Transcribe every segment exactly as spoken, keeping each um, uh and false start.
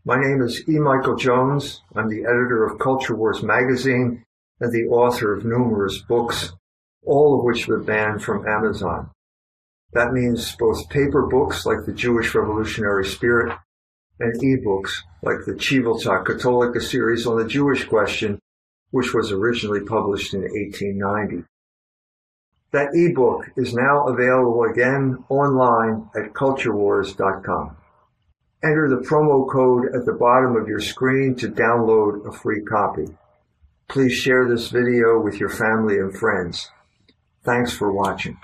My name is E. Michael Jones. I'm the editor of Culture Wars magazine and the author of numerous books, all of which have been banned from Amazon. That means both paper books like The Jewish Revolutionary Spirit and ebooks like the Civiltà Cattolica series on the Jewish question, which was originally published in eighteen ninety. That ebook is now available again online at culture wars dot com. Enter the promo code at the bottom of your screen to download a free copy. Please share this video with your family and friends. Thanks for watching.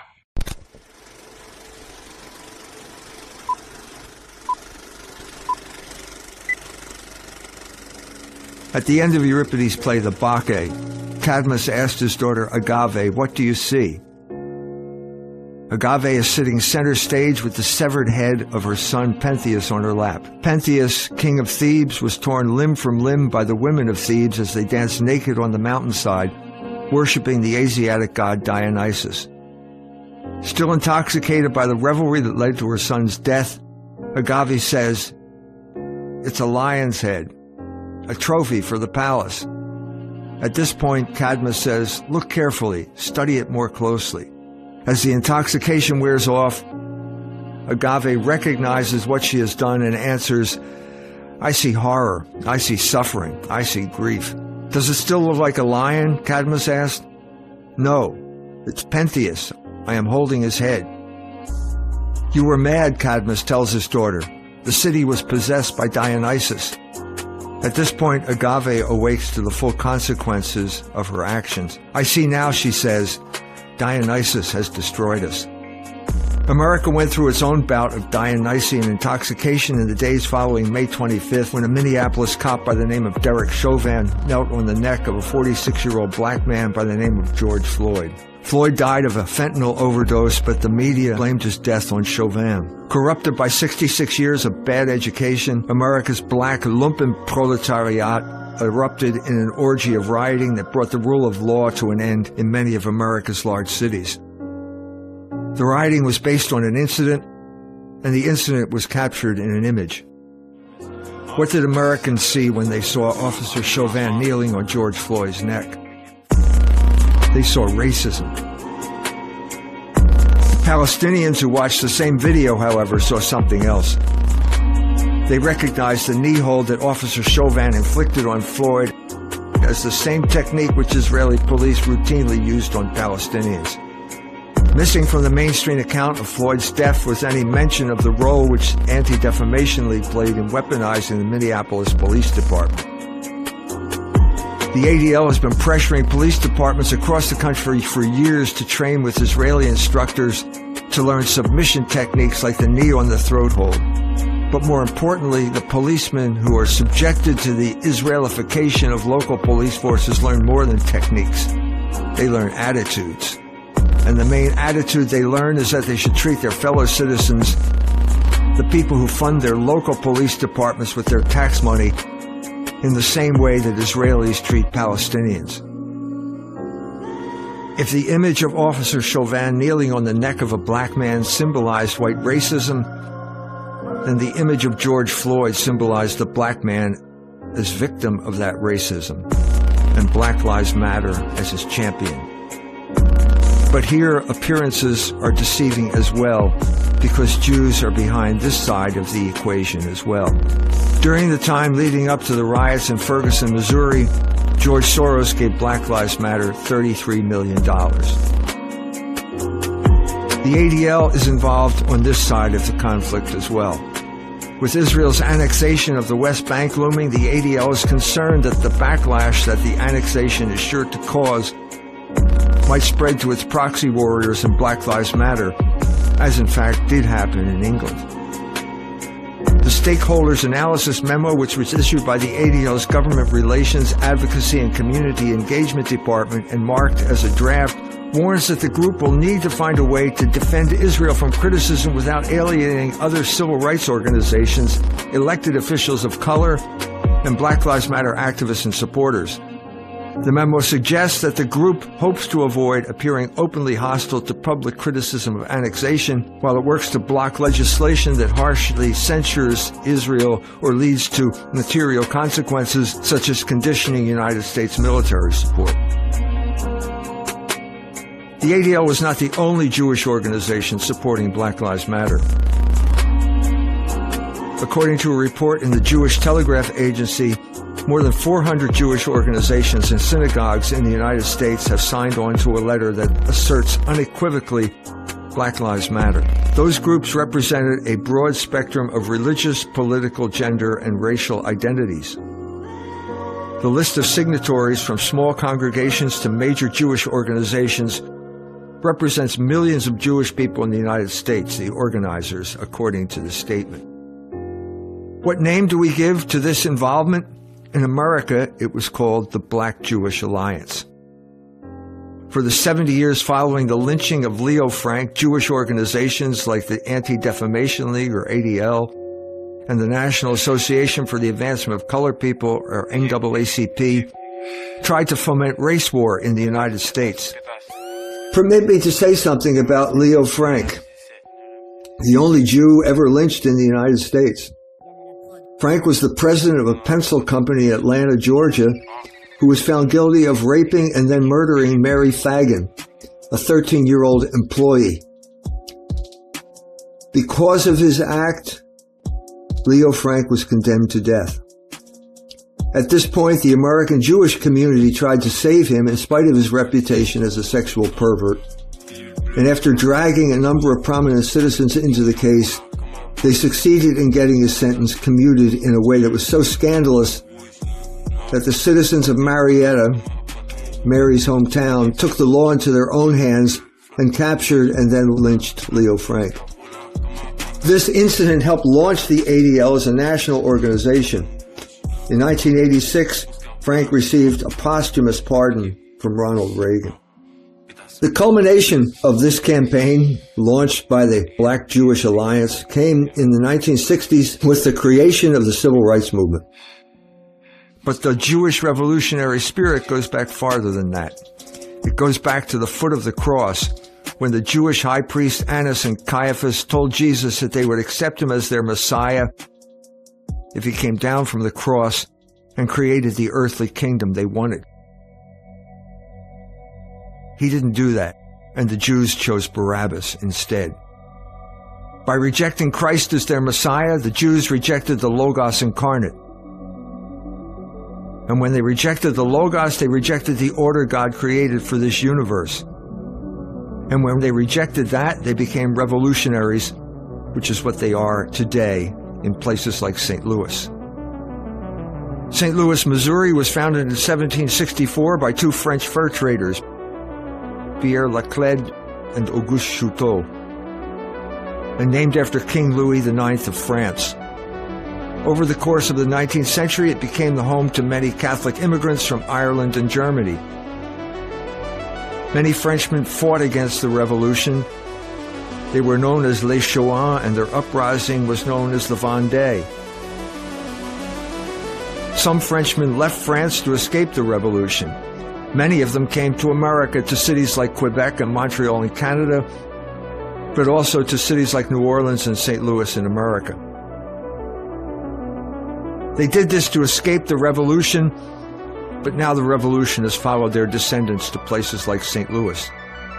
At the end of Euripides' play, The Bacchae, Cadmus asked his daughter Agave, "What do you see?" Agave is sitting center stage with the severed head of her son Pentheus on her lap. Pentheus, king of Thebes, was torn limb from limb by the women of Thebes as they danced naked on the mountainside, worshipping the Asiatic god Dionysus. Still intoxicated by the revelry that led to her son's death, Agave says, "It's a lion's head, a trophy for the palace." At this point, Cadmus says, "Look carefully, study it more closely." As the intoxication wears off, Agave recognizes what she has done and answers, "I see horror, I see suffering, I see grief." "Does it still look like a lion?" Cadmus asked. "No, it's Pentheus. I am holding his head." "You were mad," Cadmus tells his daughter. "The city was possessed by Dionysus." At this point, Agave awakes to the full consequences of her actions. "I see now," she says, "Dionysus has destroyed us." America went through its own bout of Dionysian intoxication in the days following May twenty-fifth, when a Minneapolis cop by the name of Derek Chauvin knelt on the neck of a forty-six-year-old black man by the name of George Floyd. Floyd died of a fentanyl overdose, but the media blamed his death on Chauvin. Corrupted by sixty-six years of bad education, America's black lumpen proletariat erupted in an orgy of rioting that brought the rule of law to an end in many of America's large cities. The rioting was based on an incident, and the incident was captured in an image. What did Americans see when they saw Officer Chauvin kneeling on George Floyd's neck? They saw racism. Palestinians who watched the same video, however, saw something else. They recognized the knee hold that Officer Chauvin inflicted on Floyd as the same technique which Israeli police routinely used on Palestinians. Missing from the mainstream account of Floyd's death was any mention of the role which Anti-Defamation League played in weaponizing the Minneapolis Police Department. The A D L has been pressuring police departments across the country for years to train with Israeli instructors to learn submission techniques like the knee on the throat hold. But more importantly, the policemen who are subjected to the Israelification of local police forces learn more than techniques. They learn attitudes. And the main attitude they learn is that they should treat their fellow citizens, the people who fund their local police departments with their tax money, in the same way that Israelis treat Palestinians. If the image of Officer Chauvin kneeling on the neck of a black man symbolized white racism, then the image of George Floyd symbolized the black man as victim of that racism, and Black Lives Matter as his champion. But here, appearances are deceiving as well, because Jews are behind this side of the equation as well. During the time leading up to the riots in Ferguson, Missouri, George Soros gave Black Lives Matter thirty-three million dollars. The A D L is involved on this side of the conflict as well. With Israel's annexation of the West Bank looming, the A D L is concerned that the backlash that the annexation is sure to cause might spread to its proxy warriors in Black Lives Matter, as in fact did happen in England. The Stakeholders Analysis Memo, which was issued by the A D L's Government Relations, Advocacy and Community Engagement Department and marked as a draft, warns that the group will need to find a way to defend Israel from criticism without alienating other civil rights organizations, elected officials of color, and Black Lives Matter activists and supporters. The memo suggests that the group hopes to avoid appearing openly hostile to public criticism of annexation, while it works to block legislation that harshly censures Israel or leads to material consequences, such as conditioning United States military support. The A D L was not the only Jewish organization supporting Black Lives Matter. According to a report in the Jewish Telegraph Agency, more than four hundred Jewish organizations and synagogues in the United States have signed on to a letter that asserts unequivocally Black Lives Matter. Those groups represented a broad spectrum of religious, political, gender, and racial identities. The list of signatories, from small congregations to major Jewish organizations, represents millions of Jewish people in the United States, the organizers, according to the statement. What name do we give to this involvement? In America, it was called the Black Jewish Alliance. For the seventy years following the lynching of Leo Frank, Jewish organizations like the Anti-Defamation League, or A D L, and the National Association for the Advancement of Colored People, or N double A C P, tried to foment race war in the United States. Permit me to say something about Leo Frank, the only Jew ever lynched in the United States. Frank was the president of a pencil company in Atlanta, Georgia, who was found guilty of raping and then murdering Mary Fagan, a thirteen-year-old employee. Because of his act, Leo Frank was condemned to death. At this point, the American Jewish community tried to save him in spite of his reputation as a sexual pervert. And after dragging a number of prominent citizens into the case, they succeeded in getting his sentence commuted in a way that was so scandalous that the citizens of Marietta, Mary's hometown, took the law into their own hands and captured and then lynched Leo Frank. This incident helped launch the A D L as a national organization. In nineteen eighty-six, Frank received a posthumous pardon from Ronald Reagan. The culmination of this campaign, launched by the Black Jewish Alliance, came in the nineteen sixties with the creation of the Civil Rights Movement. But the Jewish revolutionary spirit goes back farther than that. It goes back to the foot of the cross, when the Jewish high priest Annas and Caiaphas told Jesus that they would accept him as their Messiah if he came down from the cross and created the earthly kingdom they wanted. He didn't do that, and the Jews chose Barabbas instead. By rejecting Christ as their Messiah, the Jews rejected the Logos incarnate. And when they rejected the Logos, they rejected the order God created for this universe. And when they rejected that, they became revolutionaries, which is what they are today in places like Saint Louis. Saint Louis, Missouri was founded in seventeen sixty-four by two French fur traders, Pierre Laclede and Auguste Chouteau, and named after King Louis the Ninth of France. Over the course of the nineteenth century, it became the home to many Catholic immigrants from Ireland and Germany. Many Frenchmen fought against the Revolution. They were known as Les Chouans, and their uprising was known as the Vendée. Some Frenchmen left France to escape the Revolution. Many of them came to America, to cities like Quebec and Montreal in Canada, but also to cities like New Orleans and Saint Louis in America. They did this to escape the Revolution, but now the Revolution has followed their descendants to places like Saint Louis.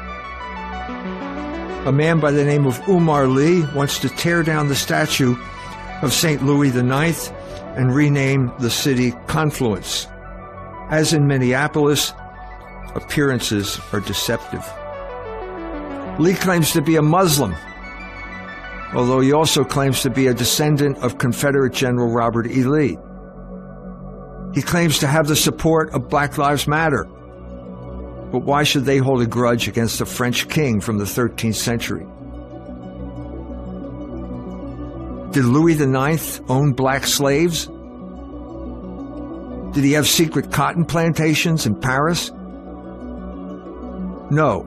A man by the name of Umar Lee wants to tear down the statue of Saint Louis the Ninth and rename the city Confluence. As in Minneapolis, appearances are deceptive. Lee claims to be a Muslim, although he also claims to be a descendant of Confederate General Robert E. Lee. He claims to have the support of Black Lives Matter. But why should they hold a grudge against the French king from the thirteenth century? Did Louis the Ninth own black slaves? Did he have secret cotton plantations in Paris? No.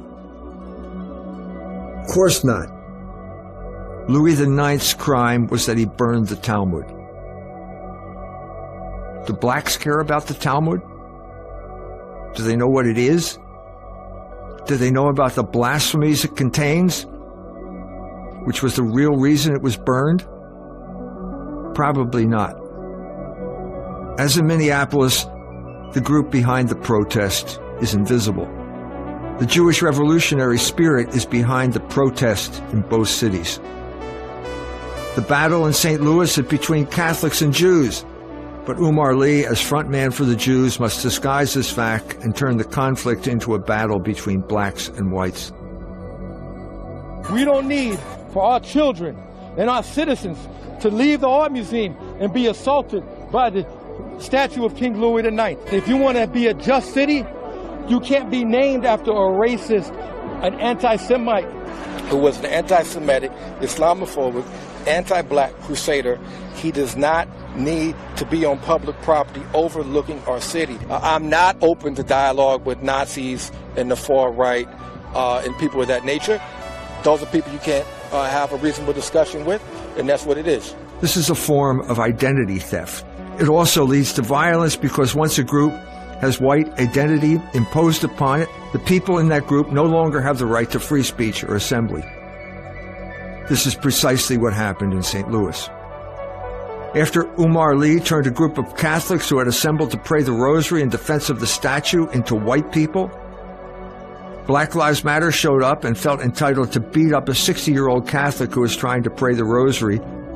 Of course not. Louis the Ninth's crime was that he burned the Talmud. Do blacks care about the Talmud? Do they know what it is? Do they know about the blasphemies it contains, which was the real reason it was burned? Probably not. As in Minneapolis, the group behind the protest is invisible. The Jewish revolutionary spirit is behind the protest in both cities. The battle in Saint Louis is between Catholics and Jews, but Umar Lee, as frontman for the Jews, must disguise this fact and turn the conflict into a battle between blacks and whites. We don't need for our children and our citizens to leave the art museum and be assaulted by the statue of King Louis the ninth. If you want to be a just city, you can't be named after a racist, an anti-Semite who was an anti-Semitic, Islamophobic, anti-black crusader. He does not need to be on public property overlooking our city. Uh, I'm not open to dialogue with Nazis and the far right uh, and people of that nature. Those are people you can't uh, have a reasonable discussion with, and that's what it is. This is a form of identity theft. It also leads to violence because once a group has white identity imposed upon it, the people in that group no longer have the right to free speech or assembly. This is precisely what happened in Saint Louis. After Umar Lee turned a group of Catholics who had assembled to pray the rosary in defense of the statue into white people, Black Lives Matter showed up and felt entitled to beat up a sixty-year-old Catholic who was trying to pray the rosary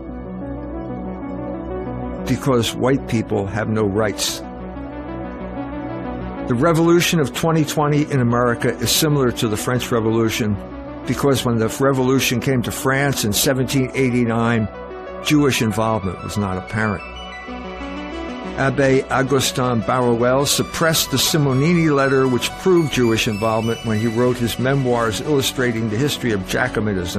because white people have no rights. The revolution of twenty twenty in America is similar to the French Revolution because when the revolution came to France in seventeen eighty-nine, Jewish involvement was not apparent. Abbé Augustin Baruel suppressed the Simonini letter which proved Jewish involvement when he wrote his memoirs illustrating the history of Jacobinism.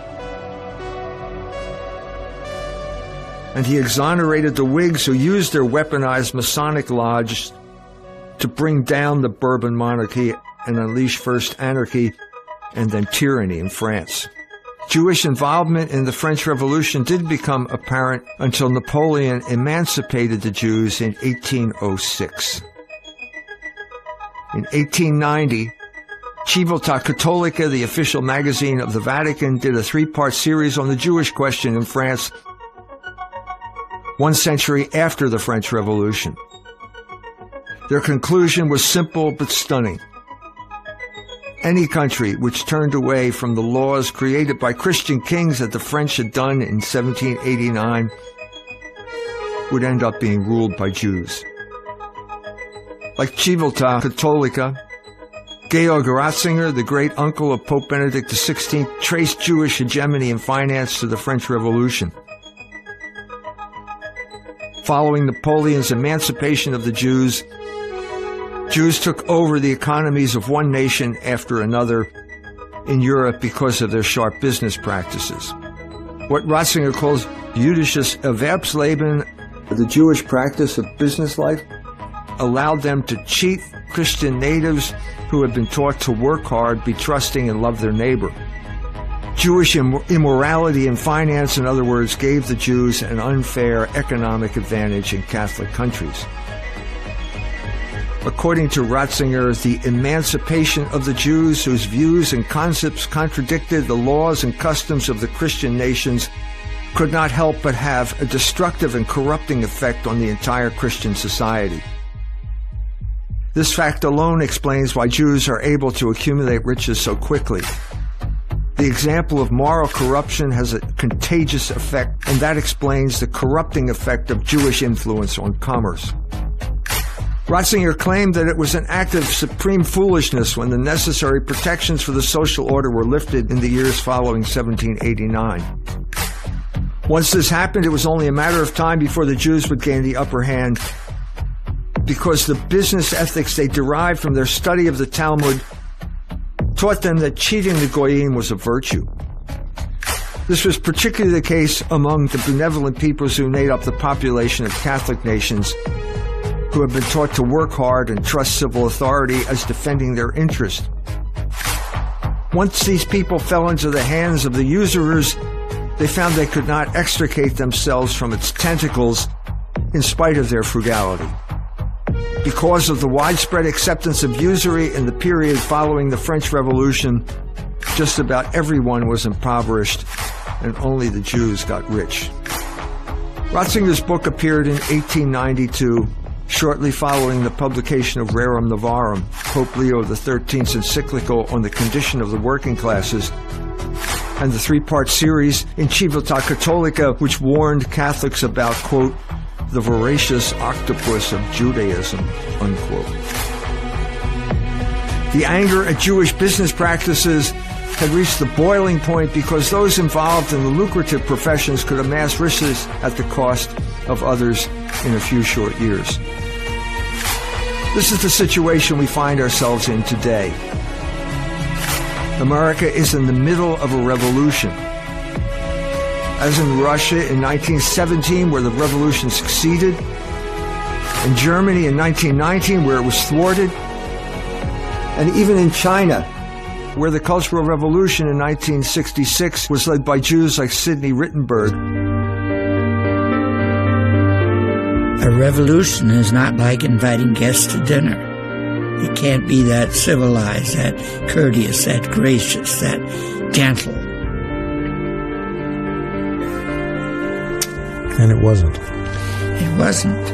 And he exonerated the Whigs who used their weaponized Masonic lodge to bring down the Bourbon monarchy and unleash first anarchy and then tyranny in France. Jewish involvement in the French Revolution didn't become apparent until Napoleon emancipated the Jews in eighteen oh six. In eighteen ninety, Civiltà Cattolica, the official magazine of the Vatican, did a three-part series on the Jewish question in France, one century after the French Revolution. Their conclusion was simple but stunning. Any country which turned away from the laws created by Christian kings that the French had done in seventeen eighty-nine would end up being ruled by Jews. Like Civiltà Cattolica, Georg Ratzinger, the great uncle of Pope Benedict the sixteenth, traced Jewish hegemony in finance to the French Revolution. Following Napoleon's emancipation of the Jews, Jews took over the economies of one nation after another in Europe because of their sharp business practices. What Ratzinger calls jüdisches Erwerbsleben, the Jewish practice of business life, allowed them to cheat Christian natives who had been taught to work hard, be trusting, and love their neighbor. Jewish immorality in finance, in other words, gave the Jews an unfair economic advantage in Catholic countries. According to Ratzinger, the emancipation of the Jews, whose views and concepts contradicted the laws and customs of the Christian nations, could not help but have a destructive and corrupting effect on the entire Christian society. This fact alone explains why Jews are able to accumulate riches so quickly. The example of moral corruption has a contagious effect, and that explains the corrupting effect of Jewish influence on commerce. Ratzinger claimed that it was an act of supreme foolishness when the necessary protections for the social order were lifted in the years following seventeen eighty-nine. Once this happened, it was only a matter of time before the Jews would gain the upper hand, because the business ethics they derived from their study of the Talmud taught them that cheating the Goyim was a virtue. This was particularly the case among the benevolent peoples who made up the population of Catholic nations, who have been taught to work hard and trust civil authority as defending their interest. Once these people fell into the hands of the usurers, they found they could not extricate themselves from its tentacles in spite of their frugality. Because of the widespread acceptance of usury in the period following the French Revolution, just about everyone was impoverished, and only the Jews got rich. Ratzinger's book appeared in eighteen ninety-two, shortly following the publication of Rerum Novarum, Pope Leo the thirteenth's encyclical on the condition of the working classes, and the three-part series In Civiltà Cattolica, which warned Catholics about, quote, the voracious octopus of Judaism, unquote. The anger at Jewish business practices had reached the boiling point because those involved in the lucrative professions could amass riches at the cost of others in a few short years. This is the situation we find ourselves in today. America is in the middle of a revolution. As in Russia in nineteen seventeen, where the revolution succeeded, in Germany in nineteen nineteen, where it was thwarted, and even in China, where the Cultural Revolution in nineteen sixty-six was led by Jews like Sidney Rittenberg. A revolution is not like inviting guests to dinner. It can't be that civilized, that courteous, that gracious, that gentle. And it wasn't. It wasn't.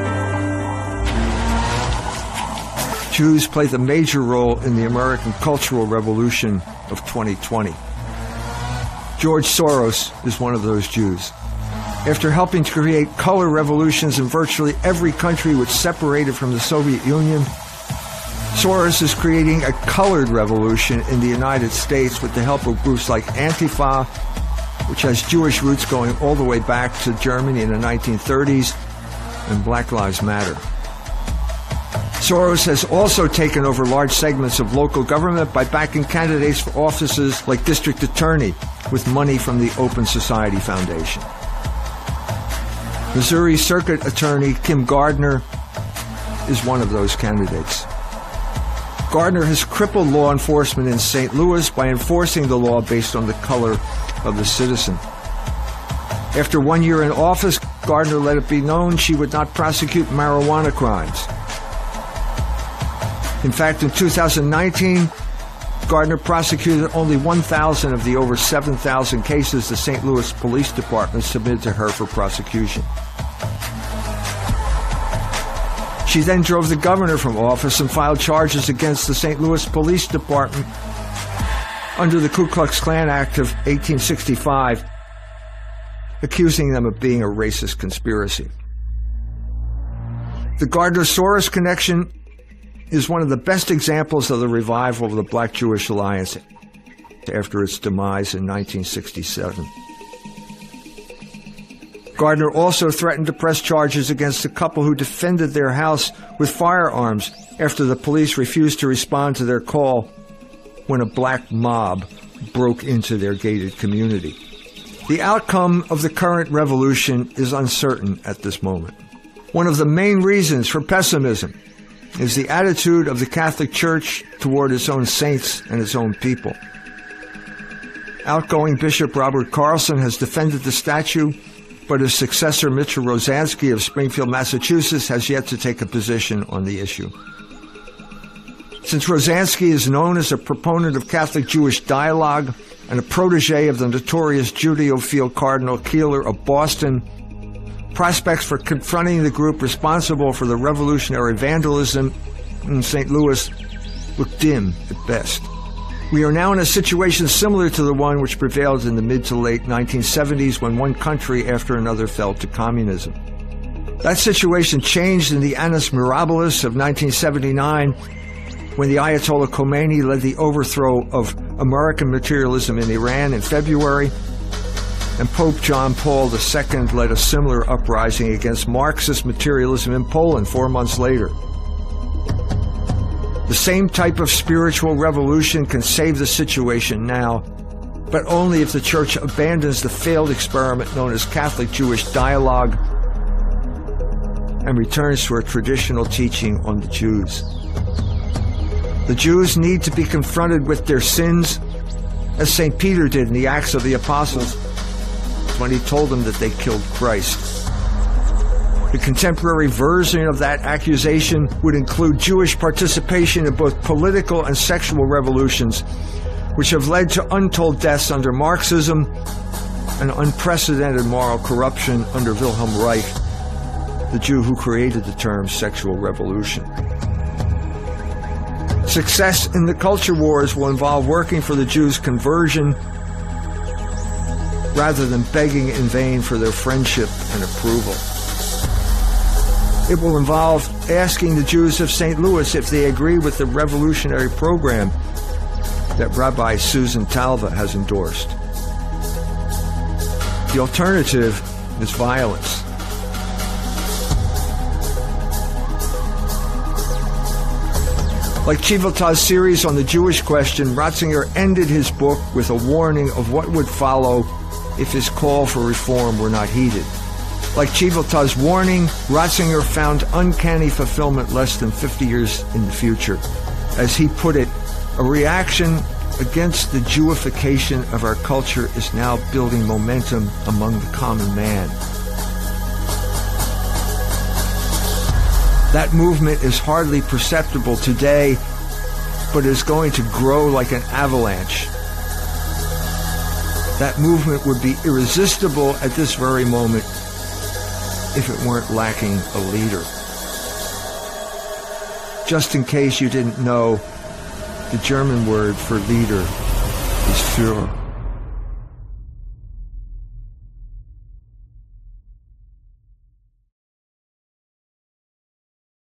Jews played a major role in the American Cultural Revolution of twenty twenty. George Soros is one of those Jews. After helping to create color revolutions in virtually every country which separated from the Soviet Union, Soros is creating a colored revolution in the United States with the help of groups like Antifa, which has Jewish roots going all the way back to Germany in the nineteen thirties, and Black Lives Matter. Soros has also taken over large segments of local government by backing candidates for offices like district attorney with money from the Open Society Foundation. Missouri Circuit Attorney Kim Gardner is one of those candidates. Gardner has crippled law enforcement in Saint Louis by enforcing the law based on the color of the citizen. After one year in office, Gardner let it be known she would not prosecute marijuana crimes. In fact, in two thousand nineteen, Gardner prosecuted only one thousand of the over seven thousand cases the Saint Louis Police Department submitted to her for prosecution. She then drove the governor from office and filed charges against the Saint Louis Police Department under the Ku Klux Klan Act of eighteen sixty-five, accusing them of being a racist conspiracy. The Gardner-Soros connection is one of the best examples of the revival of the Black-Jewish alliance after its demise in nineteen sixty-seven. Gardner also threatened to press charges against a couple who defended their house with firearms after the police refused to respond to their call when a black mob broke into their gated community. The outcome of the current revolution is uncertain at this moment. One of the main reasons for pessimism is the attitude of the Catholic Church toward its own saints and its own people. Outgoing Bishop Robert Carlson has defended the statue, but his successor Mitchell Rosansky of Springfield, Massachusetts, has yet to take a position on the issue. Since Rosansky is known as a proponent of Catholic-Jewish dialogue and a protege of the notorious Judeophile Cardinal Keeler of Boston, prospects for confronting the group responsible for the revolutionary vandalism in Saint Louis look dim at best. We are now in a situation similar to the one which prevailed in the mid to late nineteen seventies when one country after another fell to communism. That situation changed in the Annus Mirabilis of nineteen seventy-nine when the Ayatollah Khomeini led the overthrow of American materialism in Iran in February, and Pope John Paul the Second led a similar uprising against Marxist materialism in Poland four months later. The same type of spiritual revolution can save the situation now, but only if the Church abandons the failed experiment known as Catholic-Jewish dialogue and returns to a traditional teaching on the Jews. The Jews need to be confronted with their sins, as Saint Peter did in the Acts of the Apostles when he told them that they killed Christ. The contemporary version of that accusation would include Jewish participation in both political and sexual revolutions, which have led to untold deaths under Marxism and unprecedented moral corruption under Wilhelm Reich, the Jew who created the term sexual revolution. Success in the culture wars will involve working for the Jews' conversion rather than begging in vain for their friendship and approval. It will involve asking the Jews of Saint Louis if they agree with the revolutionary program that Rabbi Susan Talva has endorsed. The alternative is violence. Like Chiviltaz's series on the Jewish question, Ratzinger ended his book with a warning of what would follow if his call for reform were not heeded. Like Chiviltaz's warning, Ratzinger found uncanny fulfillment less than fifty years in the future. As he put it, a reaction against the Jewification of our culture is now building momentum among the common man. That movement is hardly perceptible today, but is going to grow like an avalanche. That movement would be irresistible at this very moment if it weren't lacking a leader. Just in case you didn't know, the German word for leader is Führer.